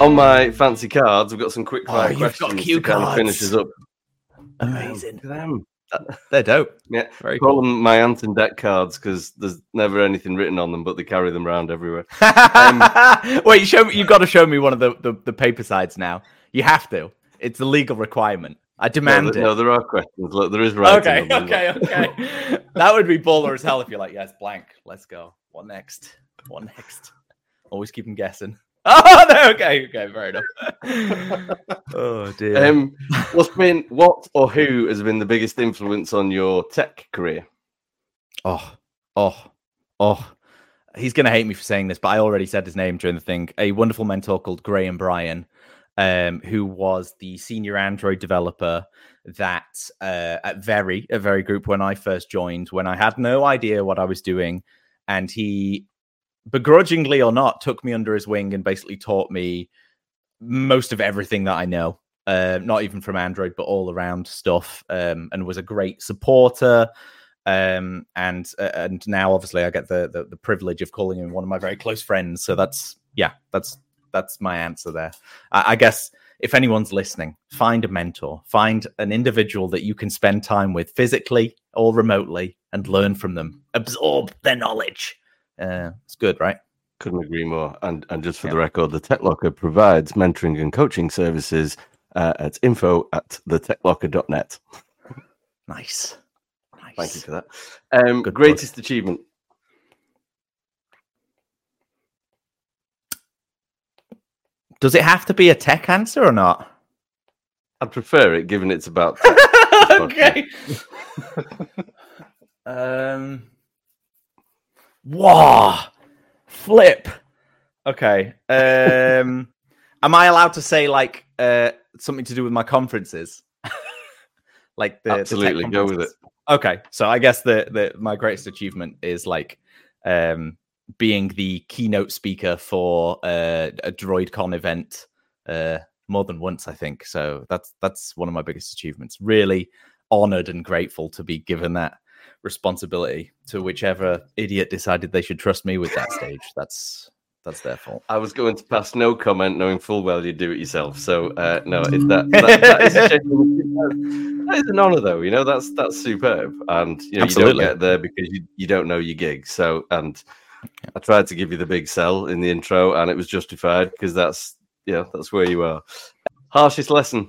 on my fancy cards, we've got some quick fire questions got cue to kind of cards. finish us up. Amazing. Them. They're dope. Yeah, very call cool. them my Anton deck cards because there's never anything written on them, but they carry them around everywhere. Wait, you've got to show me one of the paper sides now. You have to. It's a legal requirement. I demand it. No, there are questions. Look, there is writing. Okay. That would be baller as hell if you're like, yes, blank. Let's go. What next? Always keep them guessing. Oh, no, okay, fair enough. Oh dear. What or who has been the biggest influence on your tech career? He's gonna hate me for saying this, but I already said his name during the thing. A wonderful mentor called Graham Bryan, who was the senior Android developer that at Very Group when I first joined, when I had no idea what I was doing, and he, begrudgingly or not, took me under his wing and basically taught me most of everything that I know, not even from Android, but all around stuff, and was a great supporter. And now obviously I get the privilege of calling him one of my very close friends. So that's my answer there. I guess if anyone's listening, find a mentor, find an individual that you can spend time with physically or remotely and learn from them, absorb their knowledge. It's good, right? Couldn't agree more. And just for the record, the Tech Locker provides mentoring and coaching services at info@thetechlocker.net. Nice. Thank you for that. Greatest achievement? Does it have to be a tech answer or not? I'd prefer it, given it's about okay. Wow. Flip. Okay. Am I allowed to say like something to do with my conferences? Like absolutely, the go with it. Okay, so I guess my greatest achievement is like being the keynote speaker for a DroidCon event more than once, I think. So that's one of my biggest achievements. Really honored and grateful to be given that responsibility to whichever idiot decided they should trust me with that stage. That's their fault. I was going to pass no comment, knowing full well you'd do it yourself. So no, that is an honor, though. You know, that's superb, and you know Absolutely. You don't get there because you don't know your gig. So, and I tried to give you the big sell in the intro, and it was justified because that's where you are. Harshest lesson.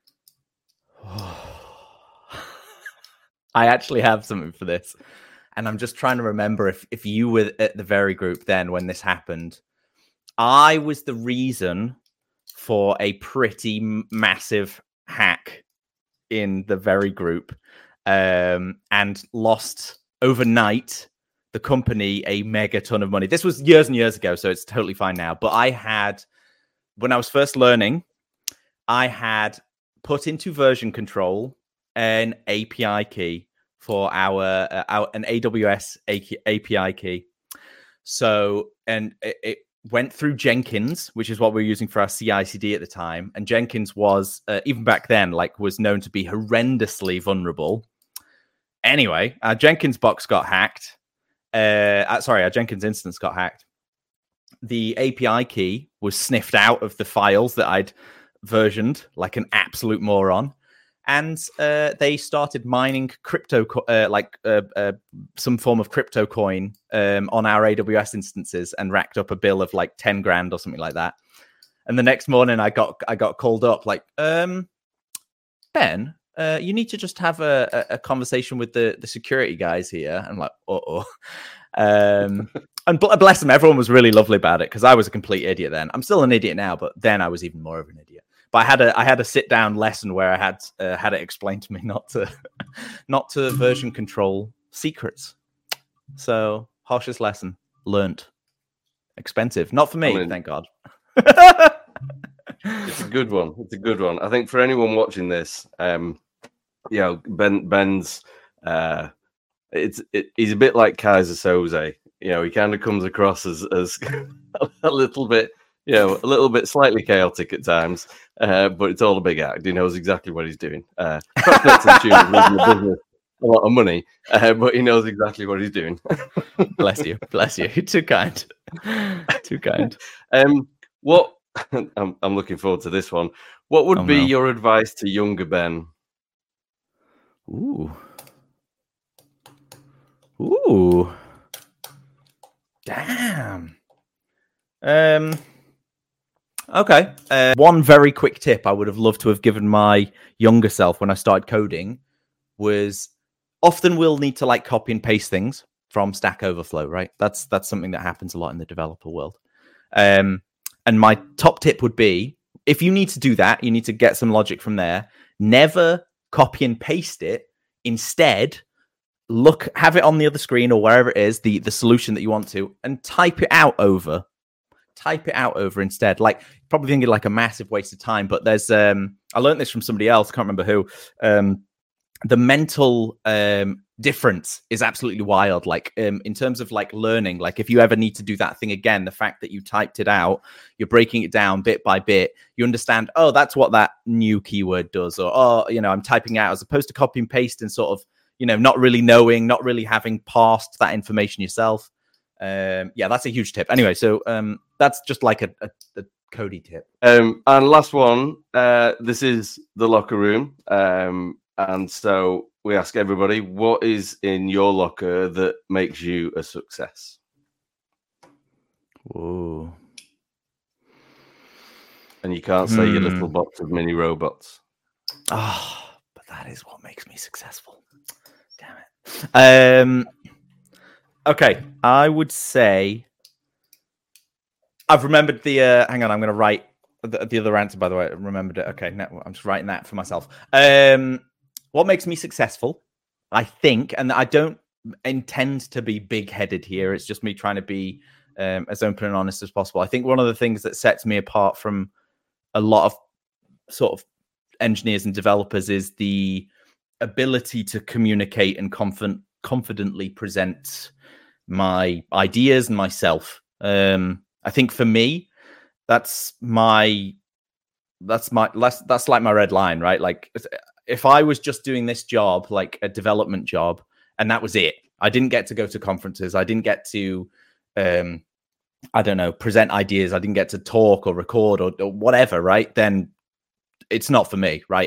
I actually have something for this. And I'm just trying to remember if you were at the Very Group then when this happened. I was the reason for a pretty massive hack in the Very Group, and lost overnight the company a mega ton of money. This was years and years ago, so it's totally fine now. But when I was first learning, I had put into version control an API key for an AWS API key. So, and it went through Jenkins, which is what we were using for our CI/CD at the time. And Jenkins was, even back then, was known to be horrendously vulnerable. Anyway, our Jenkins box got hacked. Our Jenkins instance got hacked. The API key was sniffed out of the files that I'd versioned like an absolute moron. And they started mining crypto, some form of crypto coin on our AWS instances, and racked up a bill of like 10 grand or something like that. And the next morning, I got called up like, Ben, you need to just have a conversation with the security guys here. I'm like, and bless them, everyone was really lovely about it because I was a complete idiot then. I'm still an idiot now, but then I was even more of an idiot. But I had a sit down lesson where I had it explained to me not to version control secrets. So harshest lesson learnt. Expensive, not for me, thank God. It's a good one. I think for anyone watching this, Ben's he's a bit like Kaiser Soze. You know, he kind of comes across as a little bit. A little bit slightly chaotic at times, but it's all a big act. He knows exactly what he's doing. Perhaps not to the tune of losing the business a lot of money, but he knows exactly what he's doing. Bless you. Too kind. What I'm looking forward to this one. What would be your advice to younger Ben? Ooh. Damn. Okay. One very quick tip I would have loved to have given my younger self when I started coding was often we'll need to like copy and paste things from Stack Overflow, right? That's something that happens a lot in the developer world. And my top tip would be, if you need to do that, you need to get some logic from there. Never copy and paste it. Instead, have it on the other screen or wherever it is, the solution that you want to, and type it out over instead. Like, probably thinking like a massive waste of time, but there's I learned this from somebody else, can't remember who. The mental difference is absolutely wild. Like, in terms of like learning, like if you ever need to do that thing again, the fact that you typed it out, you're breaking it down bit by bit, you understand, oh, that's what that new keyword does, or, oh, I'm typing out, as opposed to copy and paste and sort of, not really knowing, not really having parsed that information yourself. That's a huge tip. Anyway, so that's just like a Cody tip. And last one, this is the locker room. And so we ask everybody, what is in your locker that makes you a success? Whoa. And you can't say your little box of mini robots. Oh, but that is what makes me successful. Damn it. Okay, I would say I've remembered the hang on, I'm going to write the other answer, by the way. I remembered it. Okay, now I'm just writing that for myself. What makes me successful, I think, and I don't intend to be big-headed here, it's just me trying to be as open and honest as possible. I think one of the things that sets me apart from a lot of sort of engineers and developers is the ability to communicate and confidently present my ideas and myself. I think for me, that's like my red line, right? Like, if I was just doing this job, like a development job, and that was it, I didn't get to go to conferences, I didn't get to, present ideas, I didn't get to talk or record or whatever, right? Then it's not for me, right?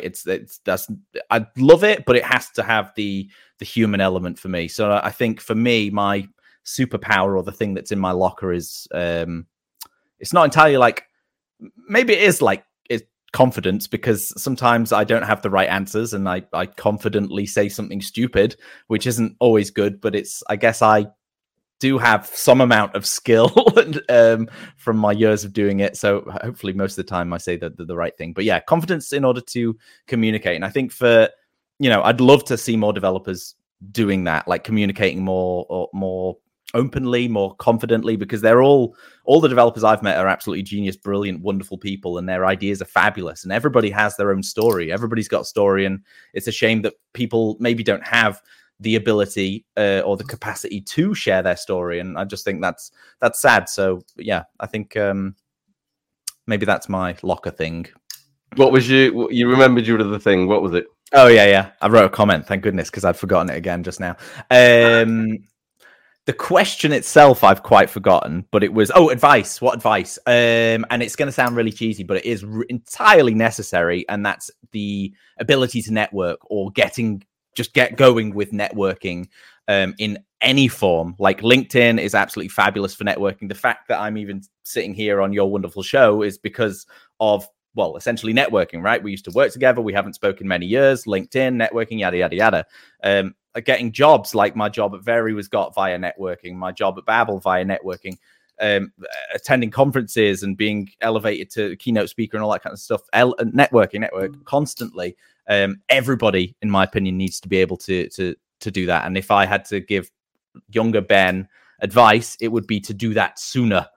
I love it, but it has to have the human element for me. So I think for me, my superpower, or the thing that's in my locker, is it's not entirely like, maybe it is like, confidence, because sometimes I don't have the right answers and I confidently say something stupid, which isn't always good, but I guess I do have some amount of skill from my years of doing it. So hopefully most of the time I say the right thing. But yeah, confidence in order to communicate. And I think I'd love to see more developers doing that, like communicating more openly, more confidently, because they're all the developers I've met are absolutely genius, brilliant, wonderful people, and their ideas are fabulous, and everybody has their own story. Everybody's got a story, and it's a shame that people maybe don't have the ability or the capacity to share their story, and I just think that's sad. So yeah, I think maybe that's my locker thing. What was you remembered your other thing? What was it? Oh yeah, I wrote a comment, thank goodness, because I'd forgotten it again just now. The question itself I've quite forgotten, but it was, advice. What advice? And it's going to sound really cheesy, but it is entirely necessary, and that's the ability to network, or get going with networking in any form. Like, LinkedIn is absolutely fabulous for networking. The fact that I'm even sitting here on your wonderful show is because of, well, essentially networking, right? We used to work together. We haven't spoken many years. LinkedIn, networking, yada, yada, yada. Getting jobs, like my job at Very was got via networking. My job at Babbel via networking. Attending conferences and being elevated to keynote speaker and all that kind of stuff. Network constantly. Everybody, in my opinion, needs to be able to do that. And if I had to give younger Ben advice, it would be to do that sooner.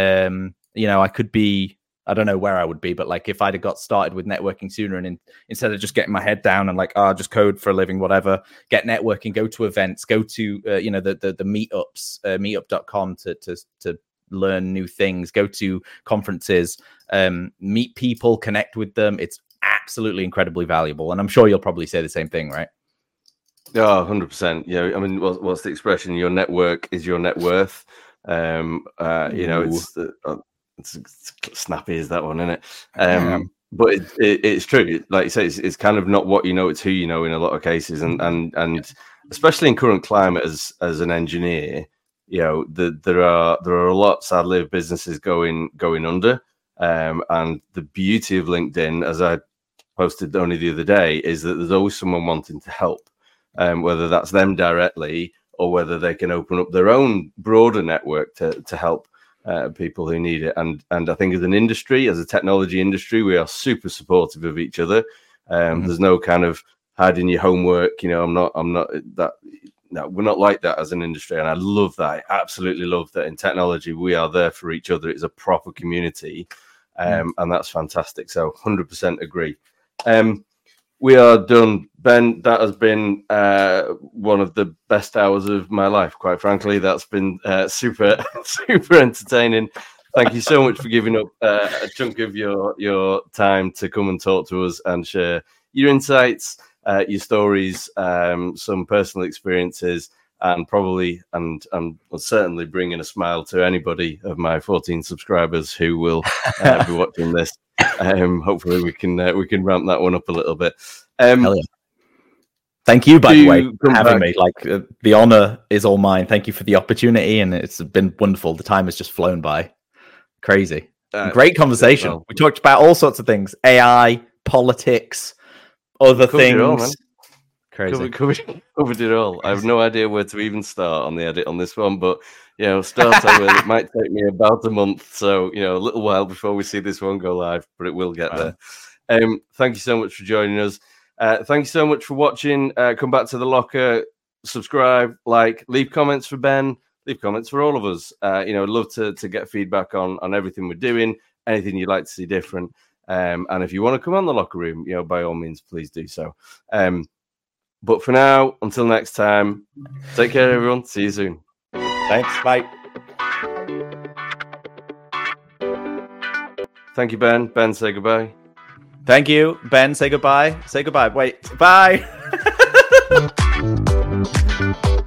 I could be, I don't know where I would be, but like if I'd have got started with networking sooner, and instead of just getting my head down and like, just code for a living, whatever, get networking, go to events, go to, the meetups, meetup.com to learn new things, go to conferences, meet people, connect with them. It's absolutely incredibly valuable. And I'm sure you'll probably say the same thing, right? Oh, 100%. Yeah. I mean, what's the expression? Your network is your net worth. It's It's snappy as that one, isn't it? But it's true. Like you say, it's kind of not what you know, it's who you know in a lot of cases, and especially in current climate as an engineer, you know, there are a lot, sadly, of businesses going under. And the beauty of LinkedIn, as I posted only the other day, is that there's always someone wanting to help, whether that's them directly or whether they can open up their own broader network to help people who need it. And I think as an industry, as a technology industry, we are super supportive of each other. There's no kind of hiding your homework. You know, I'm not that. No, we're not like that as an industry, and I love that. I absolutely love that in technology we are there for each other. It's a proper community, and that's fantastic. So 100% agree. We are done, Ben. That has been one of the best hours of my life, quite frankly. That's been super entertaining. Thank you so much for giving up a chunk of your time to come and talk to us and share your insights, your stories, some personal experiences, and probably and certainly bringing a smile to anybody of my 14 subscribers who will be watching this. Hopefully we can ramp that one up a little bit. Hell yeah. Thank you, by the way, for having me. Like, the honor is all mine. Thank you for the opportunity, and it's been wonderful. The time has just flown by. Crazy. Great conversation. Well, we talked about all sorts of things: AI, politics, other things. Crazy. Covered it all. I have no idea where to even start on the edit on this one, but start I will. It might take me about a month, so a little while before we see this one go live, but it will get there. Thank you so much for joining us. Thank you so much for watching. Come back to the locker, subscribe, like, leave comments for Ben, leave comments for all of us. I'd love to get feedback on everything we're doing, anything you'd like to see different. And if you want to come on the locker room, by all means, please do so. But for now, until next time, take care, everyone. See you soon. Thanks. Bye. Thank you, Ben. Ben, say goodbye. Thank you, Ben. Say goodbye. Say goodbye. Wait. Bye.